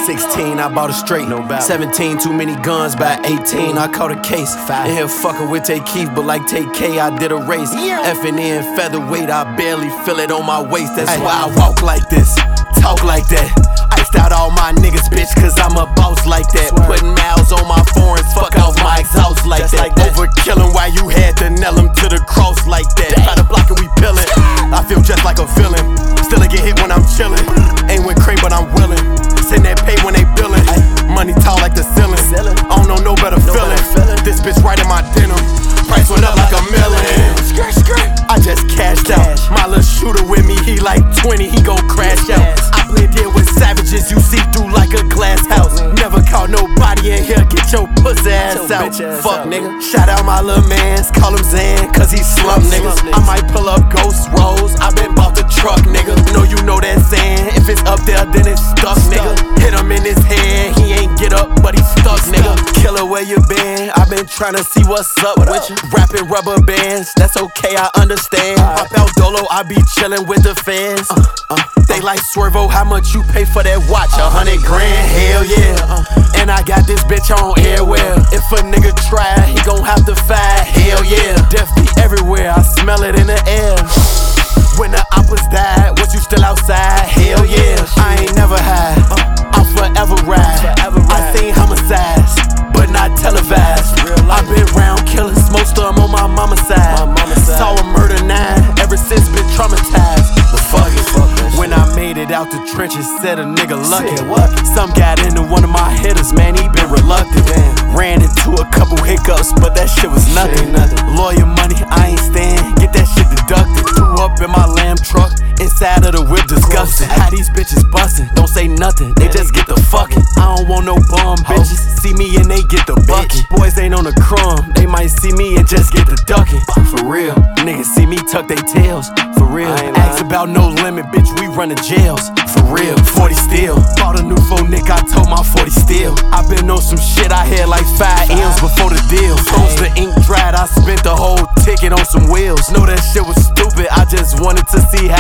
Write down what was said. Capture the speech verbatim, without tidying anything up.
sixteen, I bought a straight. No doubt. seventeen, too many guns. By eighteen, I caught a case. Five. In here fucking with Tay Keith, but like Tay K, I did a race. Yeah. Effing in featherweight, I barely feel it on my waist. That's Ay. why I walk like this, talk like that. Iced out all my niggas, bitch, cause I'm a boss like that. Swear. Putting miles on my foreigns, fuck off my exhaust like Just that. like that. Overkillin' while you had to nail him to the cross like that. Try to block and we pillin'. I feel just like a villain. Still I get hit when I'm chillin'. Ain't went crazy, but I'm willin'. Send that pay when they billin'. Money tall like the ceiling. I don't know no better feeling. This bitch right in my denim. Price went up like a million. I just cashed out. My little shooter with me, he like twenty, he gon' crash out. I blend in with savages, you see through like a glass house. Never caught nobody in here, get your pussy ass out. Fuck nigga. Shout out my little mans, call him Zan, cause he slump niggas. I might pull up Ghost Rolls, I been bought the truck nigga. Know you know that saying, if it's up there then it's stuck nigga. Hit him in his head, he ain't get up but he stuck nigga. Killer where you been, I been tryna see what's up with you. Rapping rubber bands, that's okay I understand. Pop out Dolo, I be chillin' with the fans. uh, uh, They like Swervo, how much you pay for that watch? A hundred grand, hell yeah. uh, And I got this bitch on airwell. If a nigga try, he gon' have to fight. Hell yeah, death be everywhere, I smell it in the air. When the oppas died, was you still outside? Hell yeah, I ain't never high, uh, I'll forever ride. I seen homicides, but not televised. I been round killers, most of them on my mama's side. Saw a murder nine, ever since been traumatized. But fuck it, when I made it out the trenches, said a nigga lucky. Some got into one of my hitters, man, he been reluctant. Ran into a couple hiccups, but that shit was nothing. Lawyer money, I ain't stand, get that shit deducted. Threw up in my lamb truck, inside of the whip, disgusting. How these bitches bustin', don't say nothing, they just get the fucking. I don't want no bum bitches, see me and they get the bucket. Boys ain't on the crumb, they might see me and just get the ducking. For real, niggas see me tuck they tails. For real, ask about no limit, bitch, we runnin' jails. For real, forty still. Bought a new phone, Nick, I told my forty still. I been on some shit, I had like five M's before the deal. Froze the ink dried, I spent the whole ticket on some wheels. Know that shit was stupid, I just wanted to see how